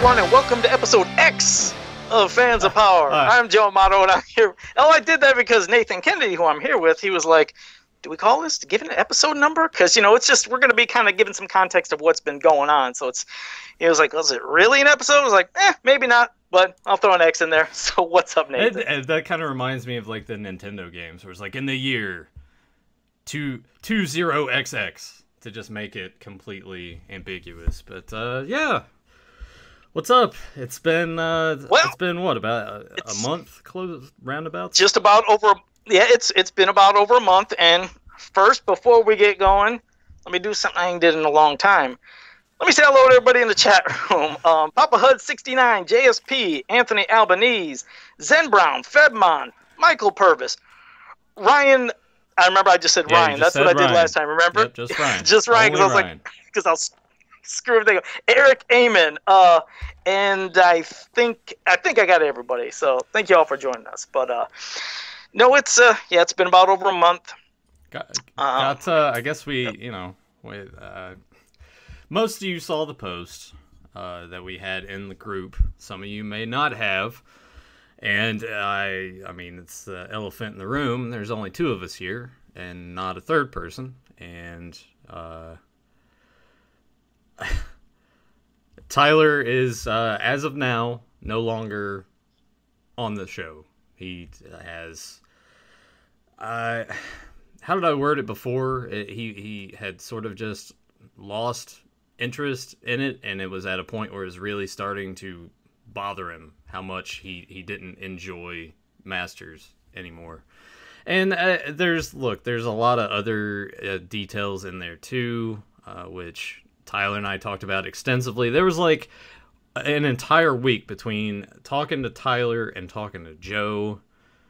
everyone, and welcome to episode X of Fans of Power. I'm Joe Amato, and I'm here. Oh, I did that because Nathan Kennedy, who I'm here with, he was like, do we call this to give it an episode number? Because, it's just, we're going to be kind of giving some context of what's been going on. So he was like, was it really an episode? I was like, maybe not, but I'll throw an X in there. So what's up, Nathan? That kind of reminds me of like the Nintendo games, where it's like in the year 20XX to just make it completely ambiguous. But yeah. What's up? It's been it's been what, about a month, close roundabouts? Just about over. Yeah, it's been about over a month. And first, before we get going, let me do something I ain't did in a long time. Let me say hello to everybody in the chat room. Papa Hud 69, JSP, Anthony Albanese, Zen Brown, Fedmon, Michael Purvis, Ryan. I remember I just said Ryan. That's what I did last time. Remember? Yep, just Ryan. Just Ryan, because I was screw everything up. Eric Amen, and I think I got everybody. So thank you all for joining us. But no, it's been about over a month. I guess most of you saw the post that we had in the group. Some of you may not have. And I mean, it's the elephant in the room. There's only two of us here, and not a third person. And Tyler is, as of now, no longer on the show. He has, how did I word it before? He had sort of just lost interest in it, and it was at a point where it was really starting to bother him how much he didn't enjoy Masters anymore. And there's a lot of other details in there too, which Tyler and I talked about extensively. There was like an entire week between talking to Tyler and talking to Joe.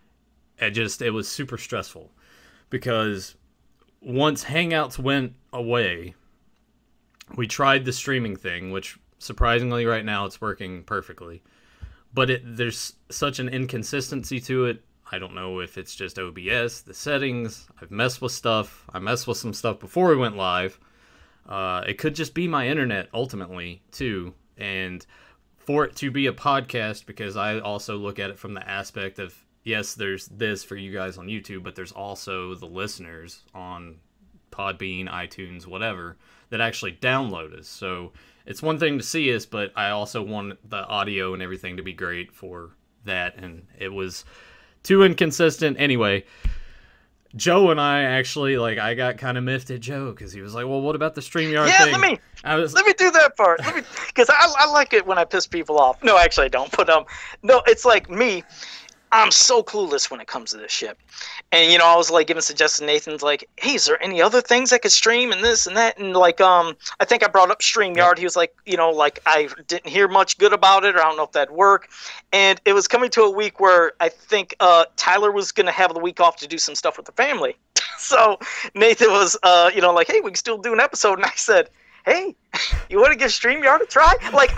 It was super stressful because once Hangouts went away, we tried the streaming thing, which surprisingly right now it's working perfectly. But there's such an inconsistency to it. I don't know if it's just OBS, the settings. I've messed with stuff. I messed with some stuff before we went live. It could just be my internet ultimately too, and for it to be a podcast, because I also look at it from the aspect of, yes, there's this for you guys on YouTube, but there's also the listeners on Podbean, iTunes, whatever, that actually download us. So it's one thing to see us, but I also want the audio and everything to be great for that, and it was too inconsistent. Anyway, Joe and I actually, I got kind of miffed at Joe because he was like, well, what about the StreamYard thing? Let me do that part. Because I like it when I piss people off. No, actually I don't. But no, it's like me. I'm so clueless when it comes to this shit. And, I was giving suggestions. Nathan's like, hey, is there any other things I could stream and this and that? And I think I brought up StreamYard. He was like, I didn't hear much good about it, or I don't know if that'd work. And it was coming to a week where I think Tyler was going to have the week off to do some stuff with the family. So Nathan was, hey, we can still do an episode. And I said, hey, you want to give StreamYard a try?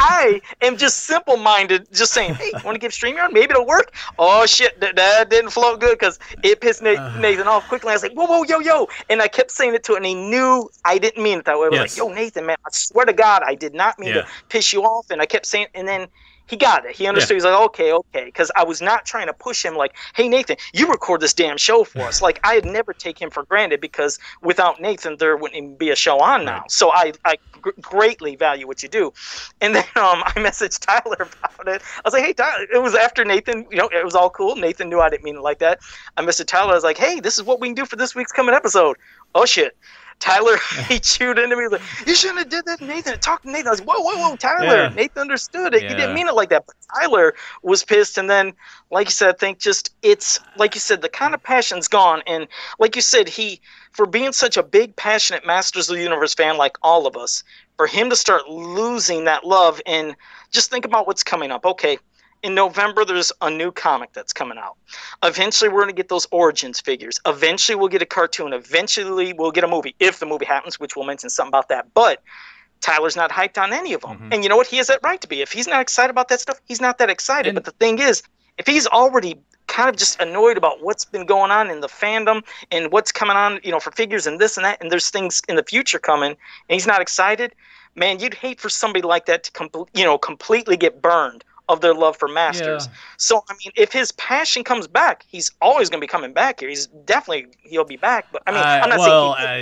I am just simple-minded, just saying, hey, you want to give StreamYard? Maybe it'll work. Oh, shit, that didn't flow good because it pissed Nathan off quickly. I was like, whoa, yo. And I kept saying it to him, and he knew I didn't mean it that way. I was like, yo, Nathan, man, I swear to God, I did not mean to piss you off. And I kept saying, and then he got it. He understood. He's like, okay. Because I was not trying to push him like, hey, Nathan, you record this damn show for us. I had never take him for granted, because without Nathan, there wouldn't even be a show on now. So I greatly value what you do. And then I messaged Tyler about it. I was like, hey, Tyler, it was after Nathan, it was all cool. Nathan knew I didn't mean it like that. I messaged Tyler. I was like, hey, this is what we can do for this week's coming episode. Oh, shit. Tyler, he chewed into me. He was like, you shouldn't have did that to Nathan. Talk to Nathan. I was like, whoa, Tyler. Yeah. Nathan understood it. Yeah. He didn't mean it like that. But Tyler was pissed. And then, like you said, I think it's, like you said, the kind of passion's gone. And like you said, for being such a big, passionate Masters of the Universe fan like all of us, for him to start losing that love, and just think about what's coming up. Okay. In November, there's a new comic that's coming out. Eventually, we're going to get those Origins figures. Eventually, we'll get a cartoon. Eventually, we'll get a movie, if the movie happens, which we'll mention something about that. But Tyler's not hyped on any of them. Mm-hmm. And you know what? He has that right to be. If he's not excited about that stuff, he's not that excited. But the thing is, if he's already kind of just annoyed about what's been going on in the fandom and what's coming on, for figures and this and that, and there's things in the future coming, and he's not excited, man, you'd hate for somebody like that to completely get burned of their love for Masters. Yeah. So I mean, if his passion comes back, he's always going to be coming back here. He'll be back. But I mean, I'm not saying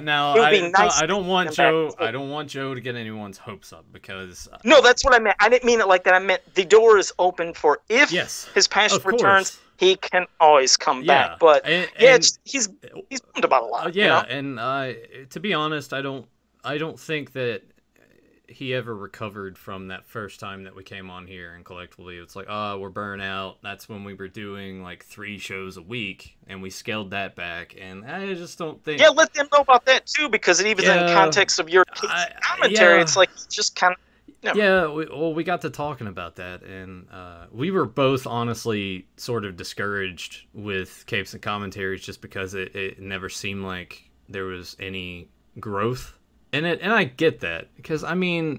I don't want Joe. I don't want Joe to get anyone's hopes up because no, that's what I meant. I didn't mean it like that. I meant the door is open for if his passion returns, he can always come back. But he's bummed about a lot. And to be honest, I don't think that he ever recovered from that first time that we came on here, and collectively it's like, we're burnt out. That's when we were doing like 3 shows a week, and we scaled that back, and I just don't think... Yeah, let them know about that too, because it even in context of your commentary, it's like, just kind of... Yeah, we got to talking about that, and we were both honestly sort of discouraged with Capes and Commentaries just because it never seemed like there was any growth in it, and I get that, because, I mean,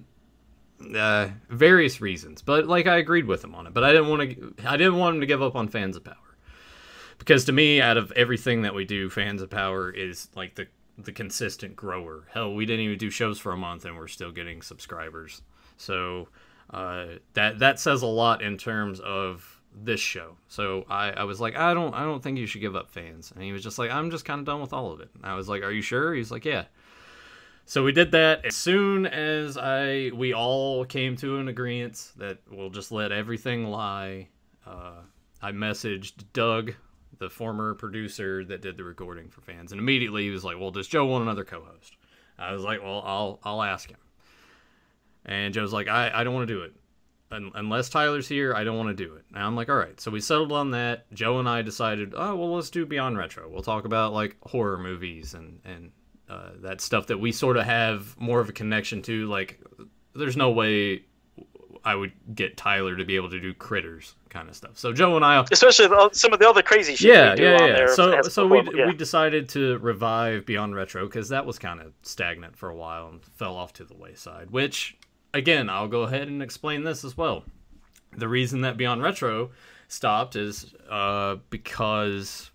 various reasons, but, like, I agreed with him on it, but I didn't want him to give up on Fans of Power, because to me, out of everything that we do, Fans of Power is, like, the consistent grower. Hell, we didn't even do shows for a month, and we're still getting subscribers, so that says a lot in terms of this show. So I was like, I don't think you should give up Fans, and he was just like, I'm just kind of done with all of it, and I was like, are you sure? He's like, yeah. So we did that. As soon as we all came to an agreement that we'll just let everything lie, I messaged Doug, the former producer that did the recording for Fans, and immediately he was like, well, does Joe want another co-host? I was like, well, I'll ask him. And Joe's like, I don't want to do it. Unless Tyler's here, I don't want to do it. And I'm like, all right. So we settled on that. Joe and I decided, let's do Beyond Retro. We'll talk about, like, horror movies and that stuff that we sort of have more of a connection to. Like, there's no way I would get Tyler to be able to do Critters kind of stuff. So Joe and I, especially some of the other crazy shit we do on there. So we decided to revive Beyond Retro because that was kind of stagnant for a while and fell off to the wayside. Which, again, I'll go ahead and explain this as well. The reason that Beyond Retro stopped is because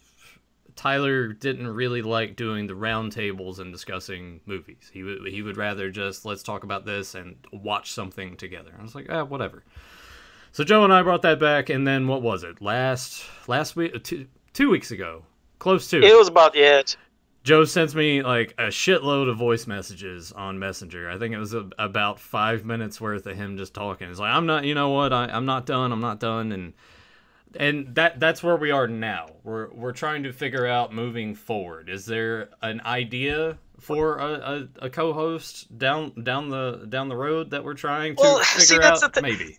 Tyler didn't really like doing the roundtables and discussing movies. He would rather just, let's talk about this and watch something together. I was like, whatever. So Joe and I brought that back, and then what was it? Last week, 2 weeks ago, close to. It was about Joe sends me like a shitload of voice messages on Messenger. I think it was about 5 minutes worth of him just talking. He's like, I'm not done, and that's where we are now. We're trying to figure out moving forward. Is there an idea for a co-host down the road that we're trying to figure out? Maybe.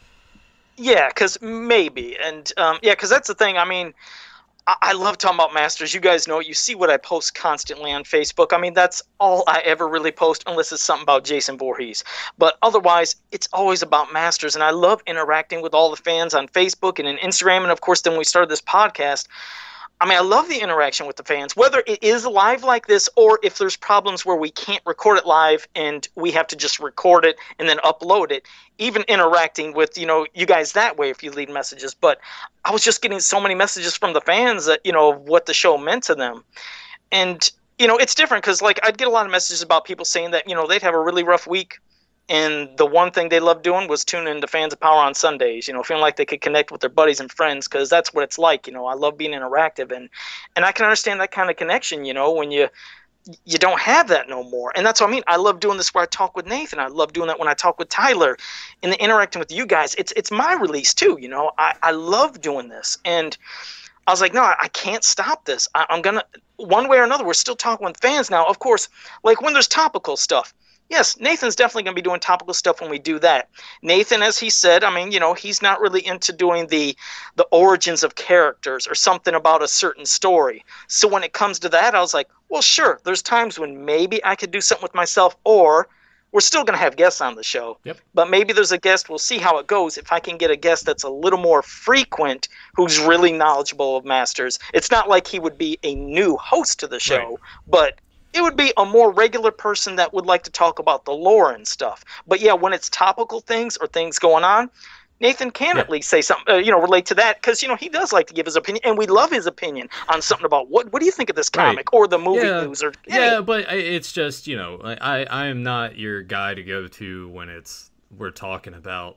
Yeah, because maybe, and because that's the thing. I mean, I love talking about Masters. You guys know it. You see what I post constantly on Facebook. I mean, that's all I ever really post, unless it's something about Jason Voorhees. But otherwise, it's always about Masters, and I love interacting with all the fans on Facebook and in Instagram, and of course, then we started this podcast. I mean, I love the interaction with the fans, whether it is live like this or if there's problems where we can't record it live and we have to just record it and then upload it, even interacting with, you guys that way if you leave messages. But I was just getting so many messages from the fans that, what the show meant to them. And, it's different because, like, I'd get a lot of messages about people saying that, they'd have a really rough week. And the one thing they loved doing was tuning into Fans of Power on Sundays, feeling like they could connect with their buddies and friends, because that's what it's like. I love being interactive, and I can understand that kind of connection, when you don't have that no more. And that's what I mean. I love doing this where I talk with Nathan. I love doing that when I talk with Tyler and the interacting with you guys. It's my release too, I love doing this. And I was like, no, I can't stop this. I'm going to, one way or another, we're still talking with fans now. Of course, like when there's topical stuff. Yes, Nathan's definitely going to be doing topical stuff when we do that. Nathan, as he said, I mean, he's not really into doing the origins of characters or something about a certain story. So when it comes to that, I was like, well, sure, there's times when maybe I could do something with myself, or we're still going to have guests on the show. Yep. But maybe there's a guest, we'll see how it goes. If I can get a guest that's a little more frequent, who's really knowledgeable of Masters. It's not like he would be a new host to the show, right, but it would be a more regular person that would like to talk about the lore and stuff. But yeah, when it's topical things or things going on, Nathan can at least say something, relate to that, because he does like to give his opinion, and we love his opinion on something about what do you think of this comic or the movie news or anything. But it's just I am not your guy to go to when we're talking about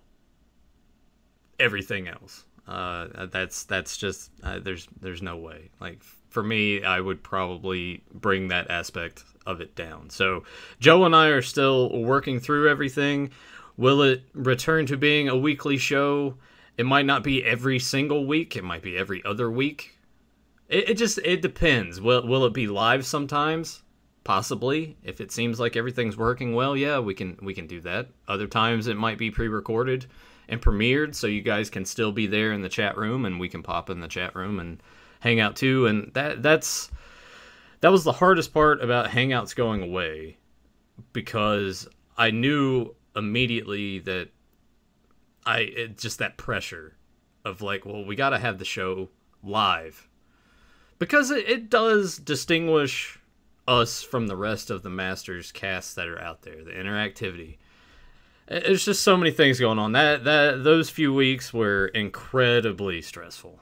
everything else. That's just there's no way. Like, for me, I would probably bring that aspect of it down. So Joe and I are still working through everything. Will it return to being a weekly show? It might not be every single week. It might be every other week. It depends. Will it be live sometimes? Possibly. If it seems like everything's working well, yeah, we can do that. Other times it might be pre-recorded and premiered, so you guys can still be there in the chat room, and we can pop in the chat room and hang out too. And that was the hardest part about Hangouts going away, because I knew immediately that just that pressure of like, well, we got to have the show live, because it does distinguish us from the rest of the Masters casts that are out there. The interactivity. There's just so many things going on. Those few weeks were incredibly stressful.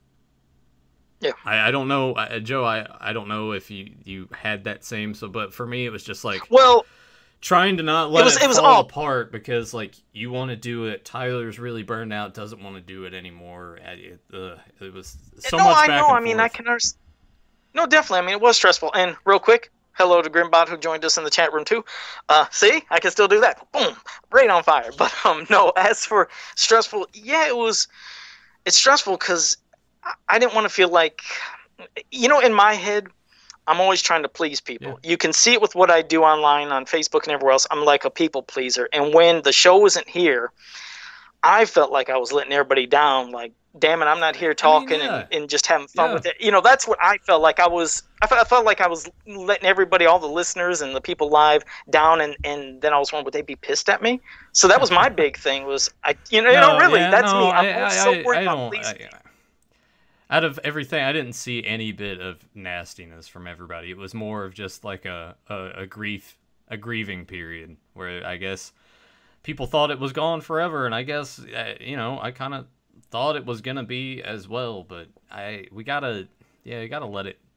Yeah. I don't know, Joe. I don't know if you had that same. But for me, it was just like, well, trying to not let it fall all apart, because like you want to do it. Tyler's really burned out, doesn't want to do it anymore. It was so much back and forth. I mean, I can understand. No, definitely. I mean, it was stressful. And real quick, hello to Grimbot, who joined us in the chat room too. See, I can still do that. Boom, right on fire. But no, as for stressful, yeah, it's stressful because I didn't want to feel like, in my head, I'm always trying to please people. Yeah. You can see it with what I do online on Facebook and everywhere else. I'm like a people pleaser. And when the show wasn't here, I felt like I was letting everybody down. Like, damn it, I'm not here talking and just having fun with it. That's what I felt like. I felt like I was letting everybody, all the listeners and the people live, down, and then I was wondering, would they be pissed at me? So that was my big thing. Was that's me. I'm so worried about pleasing. Out of everything, I didn't see any bit of nastiness from everybody. It was more of just like a grieving period where I guess people thought it was gone forever, and I guess I kind of thought it was gonna be as well. But we gotta let it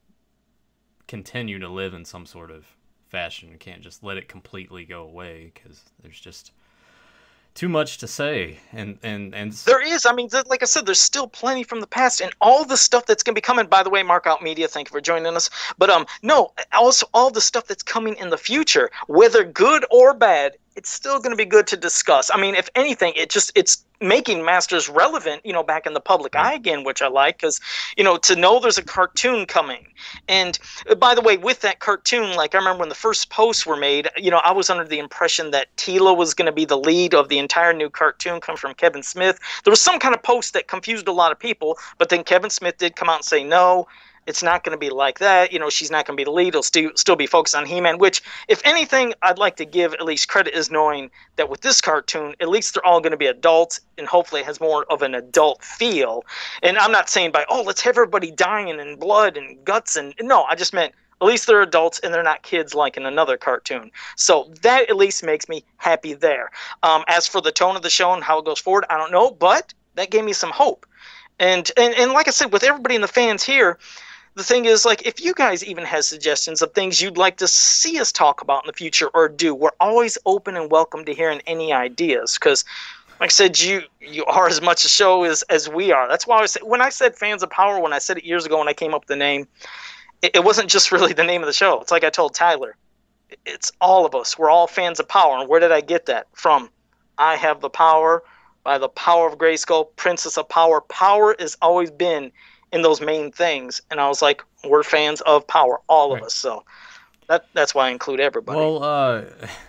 continue to live in some sort of fashion. You can't just let it completely go away, because there's just too much to say, and there is. I mean, like I said, there's still plenty from the past, and all the stuff that's gonna be coming. By the way, Mark Out Media, thank you for joining us. But no, also all the stuff that's coming in the future, whether good or bad, it's still going to be good to discuss. I mean, if anything, it's making Masters relevant, back in the public eye again, which I like, because, to know there's a cartoon coming. And by the way, with that cartoon, like I remember when the first posts were made, I was under the impression that Teela was going to be the lead of the entire new cartoon, come from Kevin Smith. There was some kind of post that confused a lot of people, but then Kevin Smith did come out and say, no, it's not going to be like that. She's not going to be the lead. It'll still be focused on He-Man, which, if anything, I'd like to give at least credit is knowing that with this cartoon, at least they're all going to be adults, and hopefully it has more of an adult feel. And I'm not saying let's have everybody dying and blood and guts. No, I just meant at least they're adults and they're not kids like in another cartoon. So that at least makes me happy there. As for the tone of the show and how it goes forward, I don't know, but that gave me some hope. And like I said, with everybody in the fans here, the thing is, like, if you guys even have suggestions of things you'd like to see us talk about in the future or do, we're always open and welcome to hearing any ideas. Because, like I said, you are as much a show as we are. That's why when I said Fans of Power, when I said it years ago when I came up with the name, it wasn't just really the name of the show. It's like I told Tyler, it's all of us. We're all fans of power. And where did I get that from? I have the power. By the power of Grayskull, Princess of Power. Power has always been in those main things, and I was like, we're fans of power, all of us. So that's why I include everybody. Well,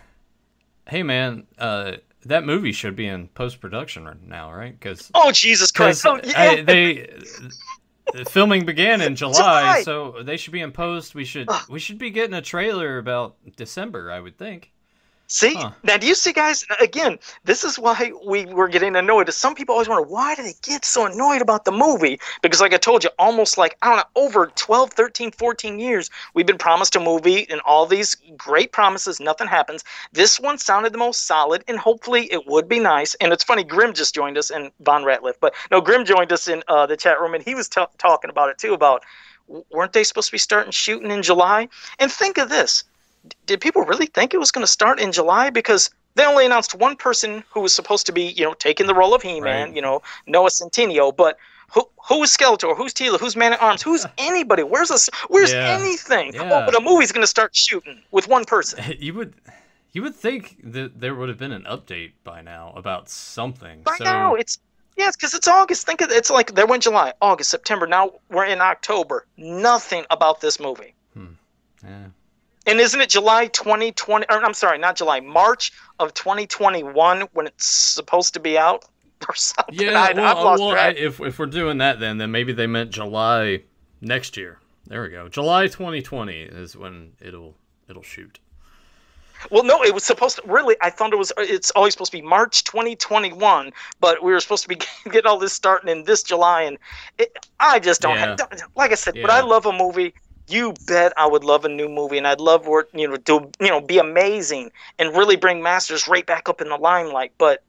hey man, that movie should be in post-production right now, right? Oh, Jesus Christ! Filming began in July, so they should be in post. We should be getting a trailer about December, I would think. See, Huh. now do you see, guys? Again, this is why we were getting annoyed. Some people always wonder, why do they get so annoyed about the movie? Because, like I told you, almost like, I don't know, over 12, 13, 14 years, we've been promised a movie and all these great promises, nothing happens. This one sounded the most solid, and hopefully it would be nice. And it's funny, Grim just joined us, and Von Ratliff, but no, Grim joined us in the chat room, and he was talking about it too, about weren't they supposed to be starting shooting in July? And think of this. Did people really think it was going to start in July? Because they only announced one person who was supposed to be, taking the role of He-Man, Right. Noah Centineo. But who is Skeletor? Who's Teela? Who's Man at Arms? Who's anybody? Where's Yeah. anything? Oh, Yeah. but a movie's going to start shooting with one person. You would think that there would have been an update by now about something. By So now, it's because it's August. Think of it's like they went July, August, September. Now we're in October. Nothing about this movie. yeah. And isn't it July 2020? Or I'm sorry, not July, March of 2021 when it's supposed to be out or something? Yeah, I've lost track. if we're doing that, then maybe they meant July next year. There we go. July 2020 is when it'll shoot. Well, no, it was supposed to. Really, I thought it's always supposed to be March 2021, but we were supposed to be getting all this starting in this July, and I just don't Yeah. like I said, but I Yeah. love a movie. You bet I would love a new movie, and I'd love for it, to be amazing and really bring Masters right back up in the limelight. But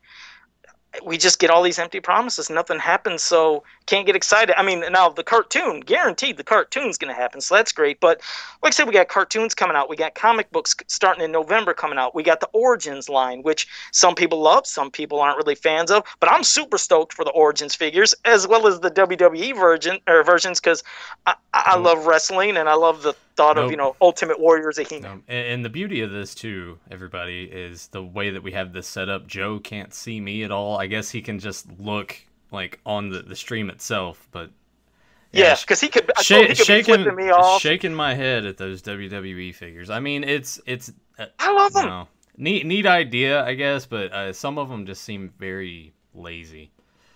we just get all these empty promises. Nothing happens, so can't get excited. I mean, now the cartoon, guaranteed the cartoon's going to happen, so that's great. But like I said, we got cartoons coming out. We got comic books starting in November coming out. We got the Origins line, which some people love, some people aren't really fans of. But I'm super stoked for the Origins figures, as well as the WWE versions, because I love wrestling, and I love the thought of, Ultimate Warriors of He-Man. And the beauty of this too, everybody, is the way that we have this set up. Joe can't see me at all. I guess he can just look like on the stream itself, but yeah, because he could be flipping me off. shaking my head at those WWE figures. I mean, it's I love them. Neat idea, I guess, but some of them just seem very lazy.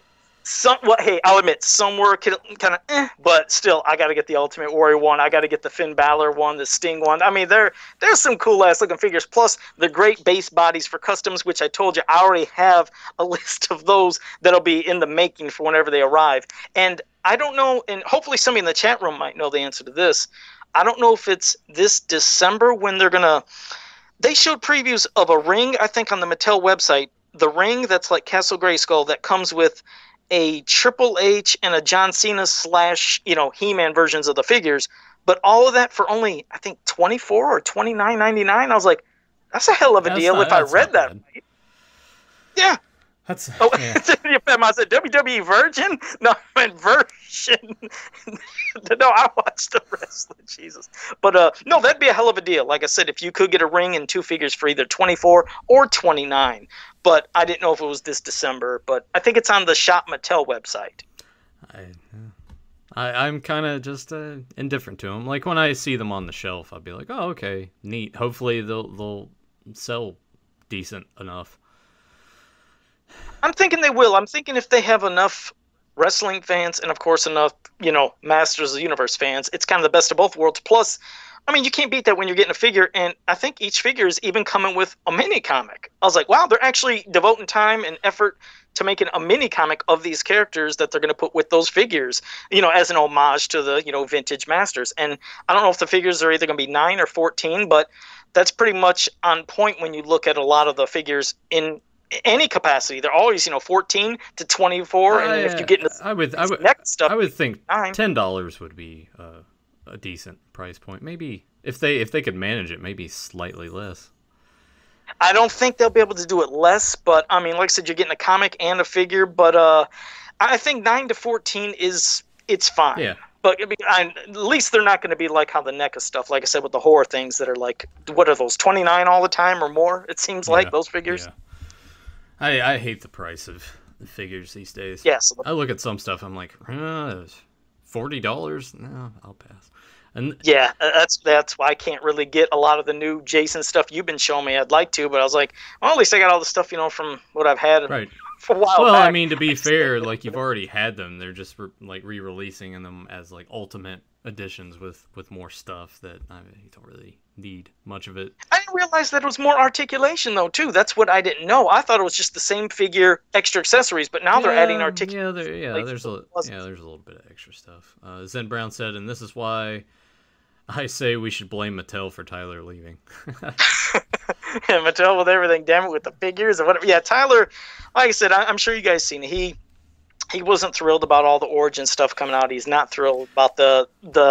Hey, I'll admit, some were kind of but still, I got to get the Ultimate Warrior one. I got to get the Finn Balor one, the Sting one. I mean, there's some cool-ass looking figures, plus the great base bodies for customs, which I told you, I already have a list of those that'll be in the making for whenever they arrive. And I don't know, and hopefully somebody in the chat room might know the answer to this. I don't know if it's this December when they're going to... They showed previews of a ring, I think, on the Mattel website. The ring that's like Castle Grayskull that comes with a Triple H and a John Cena / He-Man versions of the figures, but all of that for only, I think, $24 or $29.99. I was like, that's a hell of a deal if I read that right. Yeah. That's I said WWE Virgin? No, I meant version. No, I watched the wrestling. Jesus. But no, that'd be a hell of a deal. Like I said, if you could get a ring and two figures for either $24 or $29. But I didn't know if it was this December. But I think it's on the Shop Mattel website. I'm kind of just indifferent to them. Like when I see them on the shelf, I'll be like, oh, okay, neat. Hopefully they'll sell decent enough. I'm thinking they will. I'm thinking if they have enough wrestling fans and, of course, enough, Masters of the Universe fans, it's kind of the best of both worlds. Plus, I mean, you can't beat that when you're getting a figure, and I think each figure is even coming with a mini comic. I was like, wow, they're actually devoting time and effort to making a mini comic of these characters that they're going to put with those figures, as an homage to the, vintage Masters. And I don't know if the figures are either going to be 9 or 14, but that's pretty much on point when you look at a lot of the figures in any capacity. They're always 14 to 24, and if you get into next stuff, I would think $9. $10 would be a decent price point. Maybe if they could manage it, maybe slightly less. I don't think they'll be able to do it less, but I mean, like I said, you're getting a comic and a figure. But I think 9 to 14 it's fine. Yeah. But I mean, at least they're not going to be like how the NECA stuff, like I said, with the horror things that are like, what are those, 29 all the time or more? It seems like those figures. Yeah. I hate the price of the figures these days. Yes. I look at some stuff, I'm like, $40? No, I'll pass. And yeah, that's why I can't really get a lot of the new Jason stuff you've been showing me. I'd like to, but I was like, well, at least I got all the stuff, from what I've had a while Well, back. I mean, to be fair, like you've already had them. They're just like re-releasing them as like ultimate editions with more stuff that I mean, you don't really need much of it. I didn't realize that it was more articulation though too. That's what I didn't know. I thought it was just the same figure, extra accessories, but now they're adding articulation. There's a little bit of extra stuff. Zen Brown said, and this is why I say we should blame Mattel for Tyler leaving. Yeah, Mattel with everything, damn it, with the figures and whatever. Yeah, Tyler, like I said, I'm sure you guys seen it. He wasn't thrilled about all the Origin stuff coming out. He's not thrilled about the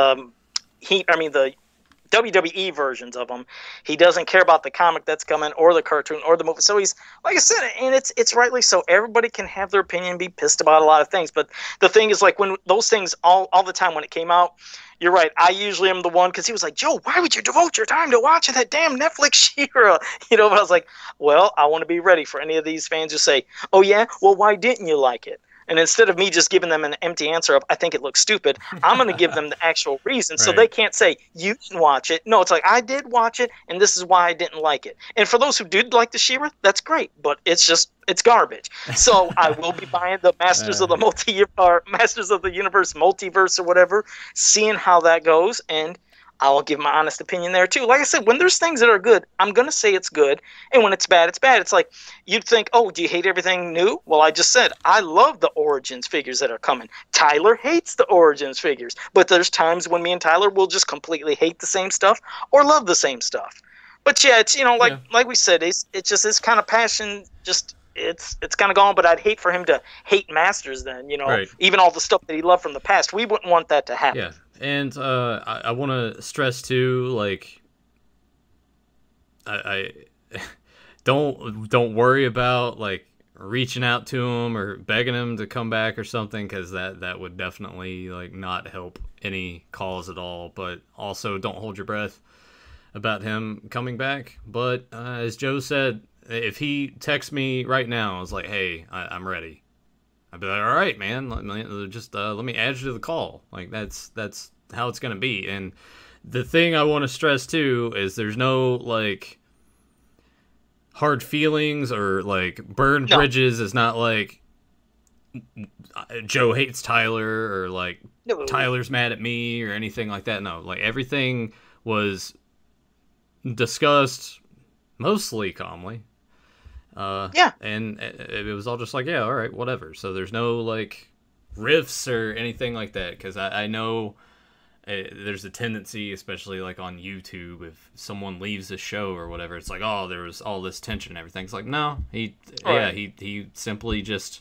WWE versions of them. He doesn't care about the comic that's coming or the cartoon or the movie. So he's, like I said, and it's rightly so. Everybody can have their opinion, be pissed about a lot of things. But the thing is, like, when those things all the time when it came out, you're right. I usually am the one, because he was like, Joe, why would you devote your time to watching that damn Netflix She-Ra? But I was like, well, I want to be ready for any of these fans who say, oh yeah, well, why didn't you like it? And instead of me just giving them an empty answer of, I think it looks stupid, I'm going to give them the actual reason. So they can't say, you didn't watch it. No, it's like, I did watch it, and this is why I didn't like it. And for those who did like the She-Ra, that's great, but it's garbage. So I will be buying the Masters of the Universe Multiverse or whatever, seeing how that goes, and I'll give my honest opinion there too. Like I said, when there's things that are good, I'm going to say it's good. And when it's bad, it's bad. It's like, you'd think, oh, do you hate everything new? Well, I just said, I love the Origins figures that are coming. Tyler hates the Origins figures. But there's times when me and Tyler will just completely hate the same stuff or love the same stuff. But yeah, it's, like we said, it's just this kind of passion, just it's kind of gone. But I'd hate for him to hate Masters then, even all the stuff that he loved from the past. We wouldn't want that to happen. Yeah. And I want to stress too, like, I don't worry about like reaching out to him or begging him to come back or something, because that would definitely like not help any cause at all. But also don't hold your breath about him coming back. But as Joe said, if he texts me right now, I was like, hey, I'm ready, I'd be like, all right, man, let me add you to the call. Like, that's how it's going to be. And the thing I want to stress, too, is there's no, like, hard feelings or, like, burned bridges. It's not like Joe hates Tyler or, like, Tyler's mad at me or anything like that. No, like, everything was discussed mostly calmly. And it was all just like, yeah, all right, whatever. So there's no like riffs or anything like that, because I know there's a tendency, especially like on YouTube, if someone leaves a show or whatever, it's like, oh, there was all this tension and everything. It's like, no, he simply just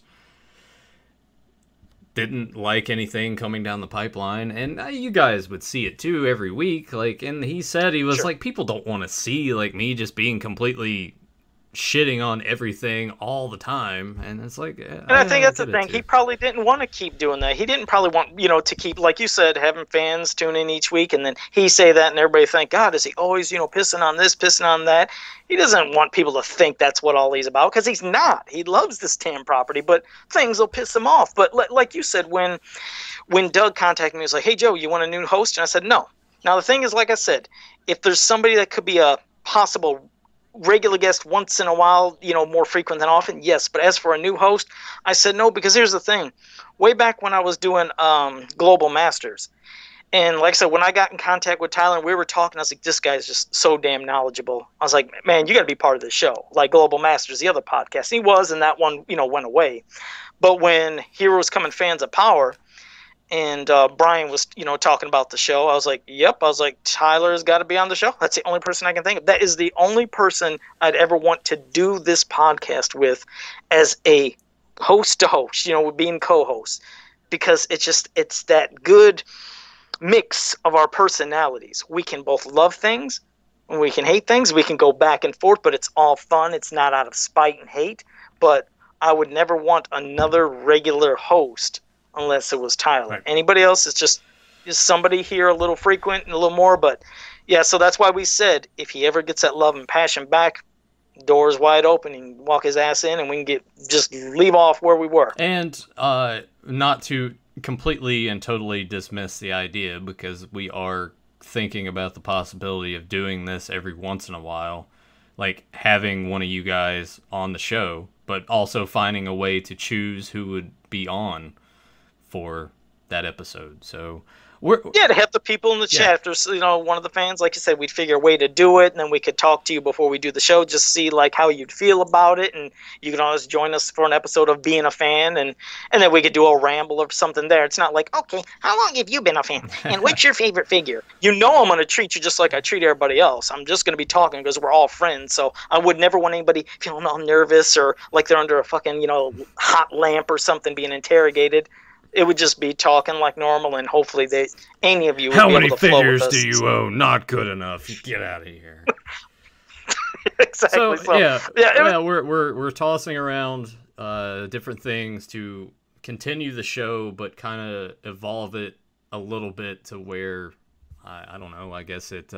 didn't like anything coming down the pipeline, and you guys would see it too every week. Like, and he said he was like, people don't want to see like me just being completely shitting on everything all the time. And it's like, and I think that's the thing, he probably didn't want to keep doing that. He didn't probably want to keep, like you said, having fans tune in each week, and then he say that and everybody think, God, is he always pissing on this, pissing on that? He doesn't want people to think that's what all he's about, because he's not. He loves this TAM property, but things will piss him off. But like you said, when Doug contacted me, he was like, hey Joe, you want a new host? And I said no. Now the thing is, like I said, if there's somebody that could be a possible regular guest once in a while, more frequent than often, yes. But as for a new host, I said no, because here's the thing. Way back when I was doing Global Masters, and like I said, when I got in contact with Tyler and we were talking, I was like, this guy's just so damn knowledgeable. I was like, man, you got to be part of this show, like Global Masters, the other podcast. He was, and that one, went away. But when Heroes Coming Fans of Power, and Brian was, talking about the show, I was like, yep. I was like, Tyler's got to be on the show. That's the only person I can think of. That is the only person I'd ever want to do this podcast with as a host to host, being co-host. Because it's that good mix of our personalities. We can both love things, and we can hate things. We can go back and forth, but it's all fun. It's not out of spite and hate. But I would never want another regular host unless it was Tyler. Right. Anybody else is just somebody here a little frequent and a little more. But yeah, so that's why we said if he ever gets that love and passion back, doors wide open, and walk his ass in, and we can just leave off where we were. And not to completely and totally dismiss the idea, because we are thinking about the possibility of doing this every once in a while, like having one of you guys on the show. but also finding a way to choose who would be on for that episode. So to have the people in the chat. If there's one of the fans, like you said, we'd figure a way to do it, and then we could talk to you before we do the show, just see like how you'd feel about it, and you can always join us for an episode of being a fan, and then we could do a ramble or something there. It's not like, okay, how long have you been a fan, and what's your favorite figure? I'm going to treat you just like I treat everybody else. I'm just going to be talking because we're all friends. So I would never want anybody feeling all nervous or like they're under a fucking hot lamp or something being interrogated. It would just be talking like normal, and hopefully any of you would be able to flow with us. How many figures do you own? Not good enough. You get out of here. Exactly. So we're tossing around different things to continue the show, but kind of evolve it a little bit to where I don't know. I guess it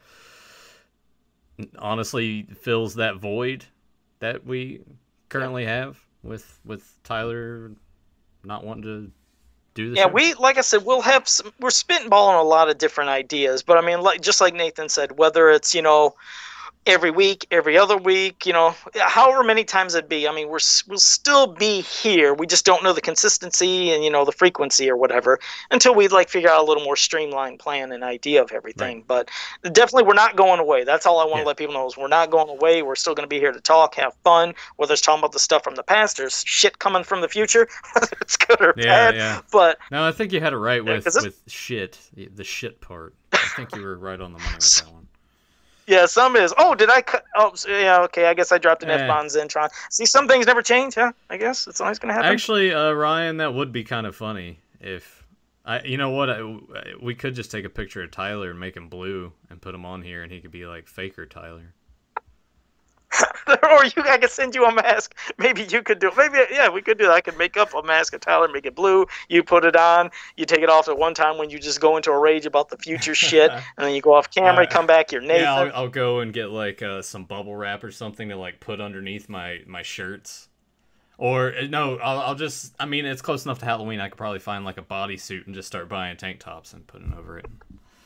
honestly fills that void that we currently have with Tyler not wanting to do this. Yeah, like I said, we're spitballing a lot of different ideas, but I mean, just like Nathan said, whether it's every week, every other week, however many times it be. I mean, we'll still be here. We just don't know the consistency and the frequency or whatever until we figure out a little more streamlined plan and idea of everything. Right. But definitely, we're not going away. That's all I want to let people know is we're not going away. We're still going to be here to talk, have fun. Whether it's talking about the stuff from the past, there's shit coming from the future, whether it's good or bad. Yeah. But no, I think you had it right with shit, the shit part. I think you were right on the money with that one. Yeah, some is. Oh, did I cut? Oh, yeah, okay. I guess I dropped an F-bomb, Zentron. See, some things never change, huh? I guess it's always going to happen. Actually, Ryan, that would be kind of funny if... you know what? We could just take a picture of Tyler and make him blue and put him on here, and he could be like Faker Tyler. Or I could send you a mask. Maybe you could do it. Maybe, yeah, we could do that. I could make up a mask of Tyler, make it blue. You put it on. You take it off at one time when you just go into a rage about the future shit, and then you go off camera, come back, you're Nathan. Yeah, I'll go and get some bubble wrap or something to put underneath my shirts. Or no, I'll just. I mean, it's close enough to Halloween. I could probably find a bodysuit and just start buying tank tops and putting over it.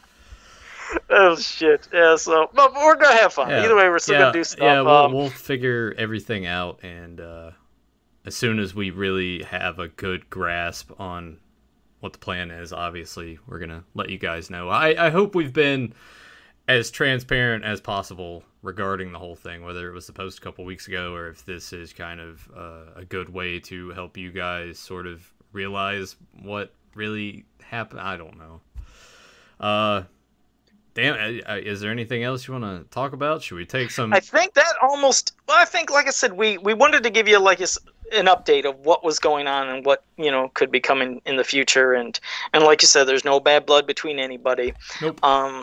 Oh shit! Yeah, so but we're gonna have fun. Either way, we're still gonna do stuff. Yeah, we'll figure everything out, and as soon as we really have a good grasp on what the plan is, obviously we're gonna let you guys know. I hope we've been as transparent as possible regarding the whole thing, whether it was the post a couple weeks ago or if this is kind of a good way to help you guys sort of realize what really happened. I don't know. Damn, is there anything else you want to talk about? Should we take some... I think that almost... Well, I think, like I said, we wanted to give you an update of what was going on and what, could be coming in the future. And like you said, there's no bad blood between anybody. Nope.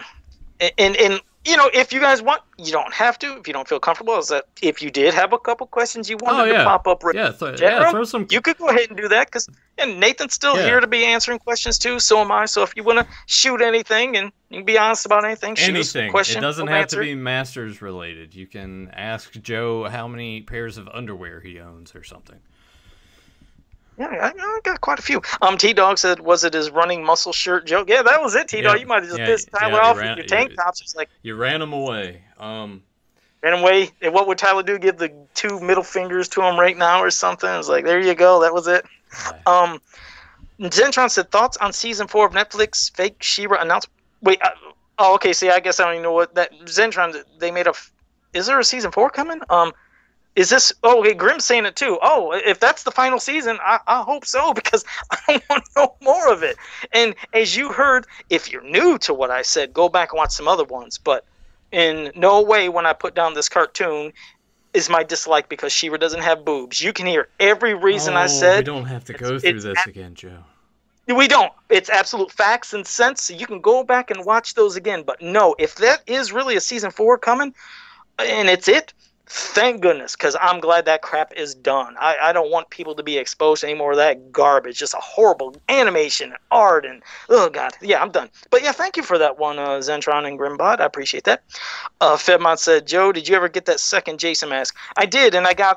And if you guys want, you don't have to. If you don't feel comfortable, is that if you did have a couple questions you wanted to pop up, throw some. You could go ahead and do that because Nathan's still here to be answering questions too. So am I. So if you want to shoot anything and you can be honest about anything, shoot us a question. It doesn't have to be Masters related. You can ask Joe how many pairs of underwear he owns or something. Yeah, I got quite a few. T-Dog said, was it his running muscle shirt joke? Yeah, that was it, T-Dog. You might have just pissed Tyler off with your tank tops. It's you ran him away. Ran him away. And what would Tyler do? Give the 2 middle fingers to him right now or something? It's there you go. That was it. Okay. Zentron said, thoughts on season 4 of Netflix fake She-Ra announcement? Wait, okay. See, I guess I don't even know what that Zentron. They made a. Is there a season 4 coming? Is this... Oh, okay, Grimm's saying it too. Oh, if that's the final season, I hope so, because I want to know more of it. And as you heard, if you're new to what I said, go back and watch some other ones. But in no way when I put down this cartoon is my dislike because She-Ra doesn't have boobs. You can hear every reason I said. We don't have to go through this again, Joe. We don't. It's absolute facts and sense, so you can go back and watch those again. But no, if that is really a season 4 coming, and it's thank goodness, because I'm glad that crap is done. I don't want people to be exposed to any more of that garbage. Just a horrible animation and art and, oh, God. Yeah, I'm done. But, yeah, thank you for that one, Zentron and Grimbot. I appreciate that. Fedmont said, Joe, did you ever get that second Jason mask? I did, and I got,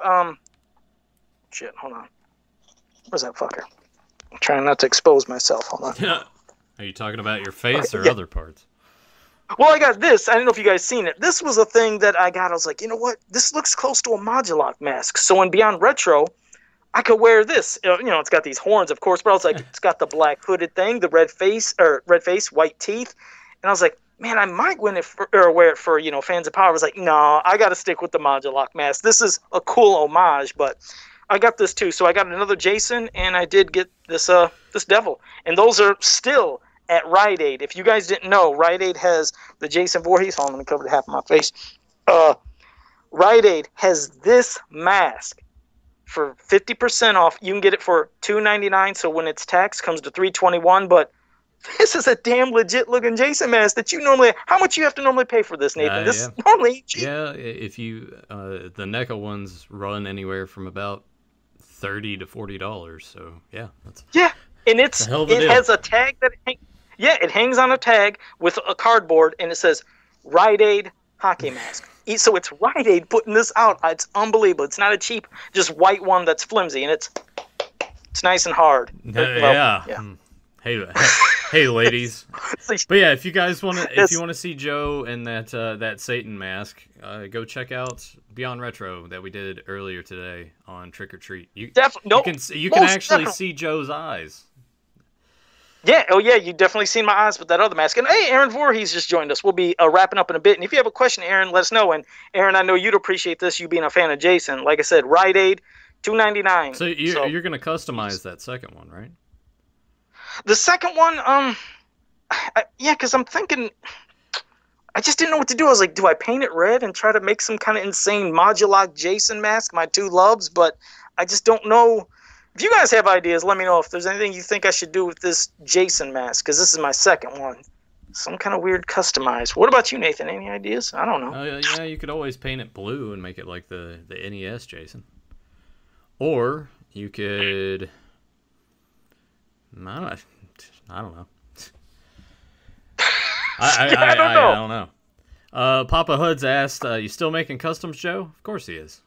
shit, hold on. Where's that fucker? I'm trying not to expose myself. Hold on. Are you talking about your face or other parts? Well, I got this. I don't know if you guys seen it. This was a thing that I got. I was like, you know what? This looks close to a Modulok mask. So in Beyond Retro, I could wear this. You know, it's got these horns, of course, but I was like, it's got the black hooded thing, the red face, white teeth, and I was like, man, I might win it or wear it for fans of Power. I was like, no, I got to stick with the Modulok mask. This is a cool homage, but I got this too. So I got another Jason, and I did get this Devil, and those are still at Rite Aid. If you guys didn't know, Rite Aid has the Jason Voorhees. Hold on, let me cover half of my face. Rite Aid has this mask for 50% off. You can get it for $2.99. So when it's taxed, comes to $3.21. But this is a damn legit looking Jason mask that you normally. How much you have to normally pay for this, Nathan? This is normally cheap. Yeah, if you the NECA ones run anywhere from about $30 to $40. So yeah, and it has a tag that it hangs on a tag with a cardboard, and it says Rite Aid hockey mask. So it's Rite Aid putting this out. It's unbelievable. It's not a cheap, just white one that's flimsy, and it's nice and hard. Yeah. Hey, ladies. But yeah, if you guys want to, if you want to see Joe in that Satan mask, go check out Beyond Retro that we did earlier today on Trick or Treat. You can actually see Joe's eyes. Yeah, you definitely seen my eyes with that other mask. And hey, Aaron Voorhees just joined us. We'll be wrapping up in a bit. And if you have a question, Aaron, let us know. And Aaron, I know you'd appreciate this, you being a fan of Jason. Like I said, Rite Aid, $2.99. So you're going to customize that second one, right? The second one, because I'm thinking, I just didn't know what to do. I was like, do I paint it red and try to make some kind of insane Modulok Jason mask, my two loves? But I just don't know. If you guys have ideas, let me know if there's anything you think I should do with this Jason mask, because this is my second one. Some kind of weird customized. What about you, Nathan? Any ideas? I don't know. Yeah, you could always paint it blue and make it like the NES Jason. Or you could... I don't know. I don't know. Papa Hoods asked, "You still making customs, Joe?" Of course he is.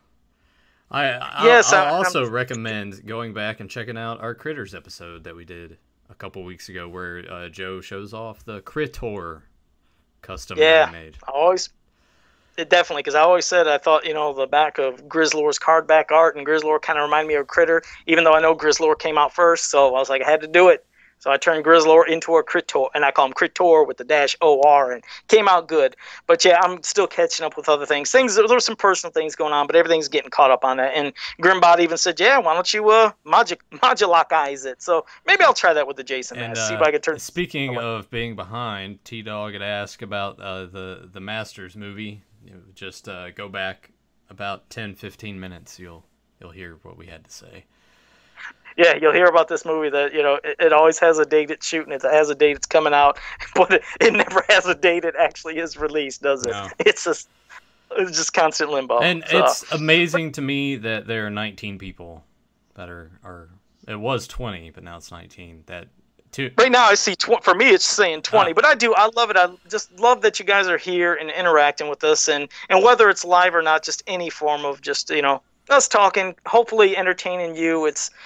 I also recommend going back and checking out our Critters episode that we did a couple weeks ago, where Joe shows off the Critter custom that he made. Definitely, because I always said I thought the back of Grizzlor's card back art and Grizzlor kind of reminded me of Critter, even though I know Grizzlor came out first. So I was like, I had to do it. So I turned Grizzlor into a Critter, and I call him Critter with the -OR, and came out good. But yeah, I'm still catching up with other things. There's some personal things going on, but everything's getting caught up on that. And Grimbot even said, yeah, why don't you Modulok-ize it? So maybe I'll try that with the Jason mask. See if I can turn. Speaking of being behind, T-Dog had asked about the Masters movie. Just go back about 10-15 minutes. You'll hear what we had to say. Yeah, you'll hear about this movie that, it always has a date it's shooting. It has a date it's coming out, but it never has a date it actually is released, does it? No. It's just constant limbo. And it's amazing to me that there are 19 people that are it was 20, but now it's 19. Right now I see, for me it's saying 20, but I love it. I just love that you guys are here and interacting with us, and whether it's live or not, just any form of just, us talking, hopefully entertaining you.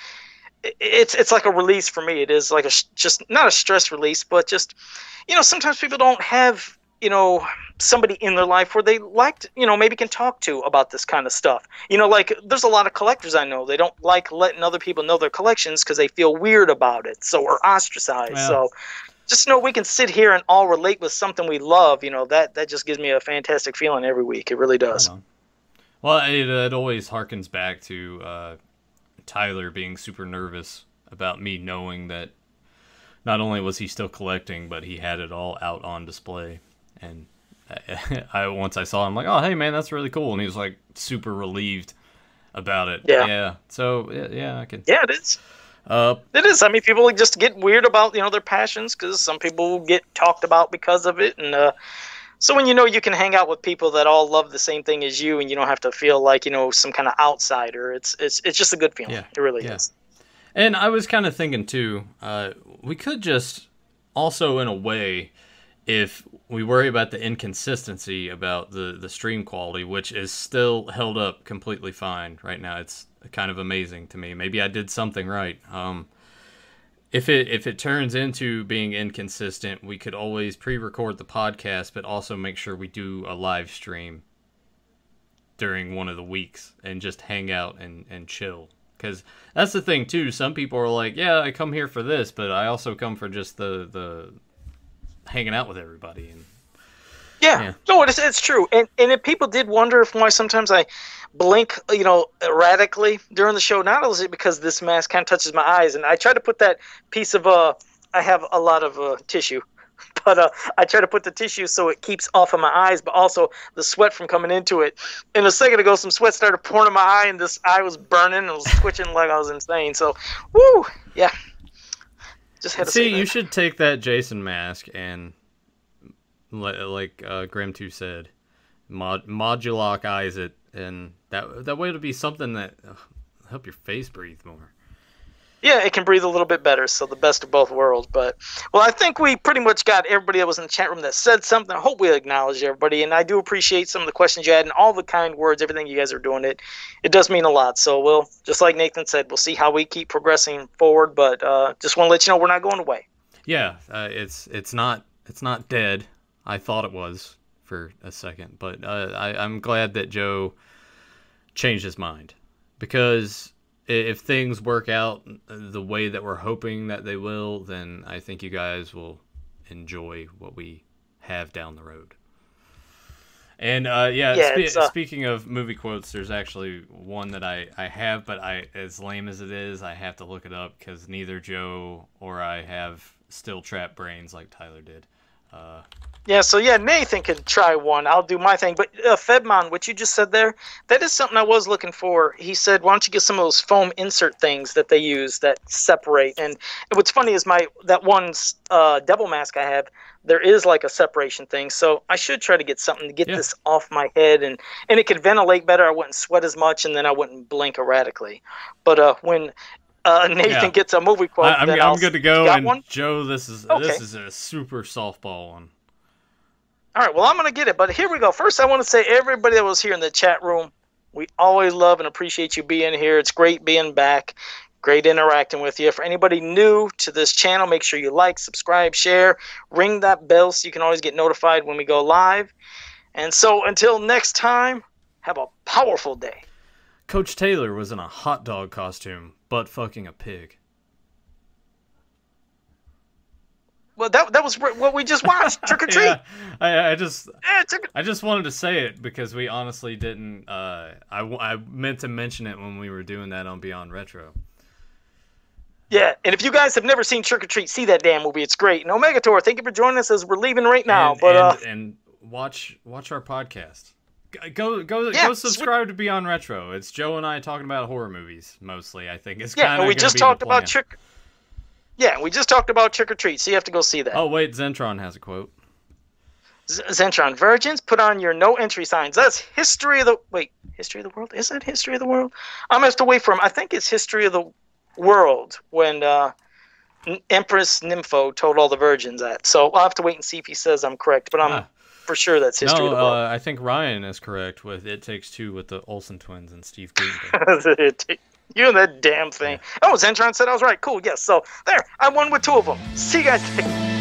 It's like a release for me. It is like just not a stress release, but just, sometimes people don't have, somebody in their life where they like to, maybe can talk to about this kind of stuff. Like there's a lot of collectors I know. They don't like letting other people know their collections because they feel weird about it. Or ostracized. Yeah. So just we can sit here and all relate with something we love. That just gives me a fantastic feeling every week. It really does. Well, it always harkens back to Tyler being super nervous about me knowing that not only was he still collecting, but he had it all out on display. And once I saw him, like, oh, hey, man, that's really cool. And he was, like, super relieved about it. Yeah. So, yeah, I can... Yeah, it is. It is. I mean, people just get weird about, their passions, because some people get talked about because of it. And so when you can hang out with people that all love the same thing as you, and you don't have to feel like, some kind of outsider, it's just a good feeling. Yeah. It really is. And I was kind of thinking, too, we could just also, in a way, if we worry about the inconsistency about the stream quality, which is still held up completely fine right now. It's kind of amazing to me. Maybe I did something right. If it turns into being inconsistent, we could always pre-record the podcast, but also make sure we do a live stream during one of the weeks and just hang out and chill. Because that's the thing too. Some people are like, yeah, I come here for this, but I also come for just the hanging out with everybody. And yeah. No, it's true. And if people did wonder if why sometimes I blink, erratically during the show, not only is it because this mask kind of touches my eyes, and I try to put that piece of I have a lot of tissue, but I try to put the tissue so it keeps off of my eyes, but also the sweat from coming into it. And a second ago, some sweat started pouring in my eye, and this eye was burning and was twitching like I was insane. So, woo, yeah. Just had to say that. You should take that Jason mask and, like Grim2 said, modulock eyes it, and that way it'll be something that help your face breathe more. Yeah, it can breathe a little bit better, so the best of both worlds. But, well, I think we pretty much got everybody that was in the chat room that said something. I hope we acknowledged everybody, and I do appreciate some of the questions you had and all the kind words, everything you guys are doing. It does mean a lot. So we'll, just like Nathan said, we'll see how we keep progressing forward, but just want to let you know we're not going away. Yeah, it's not dead. I thought it was for a second, but I'm glad that Joe changed his mind, because if things work out the way that we're hoping that they will, then I think you guys will enjoy what we have down the road. And speaking of movie quotes, there's actually one that I have, but as lame as it is, I have to look it up because neither Joe or I have still trapped brains like Tyler did. Nathan can try one. I'll do my thing. But Fedmon, what you just said there, that is something I was looking for. He said, why don't you get some of those foam insert things that they use that separate? And what's funny is that one devil mask I have, there is like a separation thing. So I should try to get something to get this off my head, and it could ventilate better. I wouldn't sweat as much, and then I wouldn't blink erratically. But when Nathan gets a movie quote, I'm good to go. And one? Joe, this is a super softball one. All right, well, I'm going to get it, but here we go. First, I want to say everybody that was here in the chat room, we always love and appreciate you being here. It's great being back, great interacting with you. For anybody new to this channel, make sure you like, subscribe, share, ring that bell so you can always get notified when we go live. And so until next time, have a powerful day. Coach Taylor was in a hot dog costume, butt fucking a pig. Well, that was what we just watched. Trick or treat. I just wanted to say it because we honestly didn't. I meant to mention it when we were doing that on Beyond Retro. Yeah, and if you guys have never seen Trick or Treat, see that damn movie. It's great. And Omegator, thank you for joining us as we're leaving right now. And watch our podcast. Go subscribe to Beyond Retro. It's Joe and I talking about horror movies mostly. I think it's kind of. We just talked about Trick. Yeah, we just talked about Trick or Treat, so you have to go see that. Oh, wait, Zentron has a quote. Zentron, virgins, put on your no entry signs. That's History of the World? Is that History of the World? I'm going to have to wait for him. I think it's History of the World when Empress Nympho told all the virgins that. So I'll have to wait and see if he says I'm correct, but I'm for sure that's History of the World. I think Ryan is correct with It Takes Two with the Olsen twins and Steve Guttenberg. You and that damn thing. Yeah. Oh, Zentron said I was right. Cool. Yes. So there, I won with two of them. See you guys later.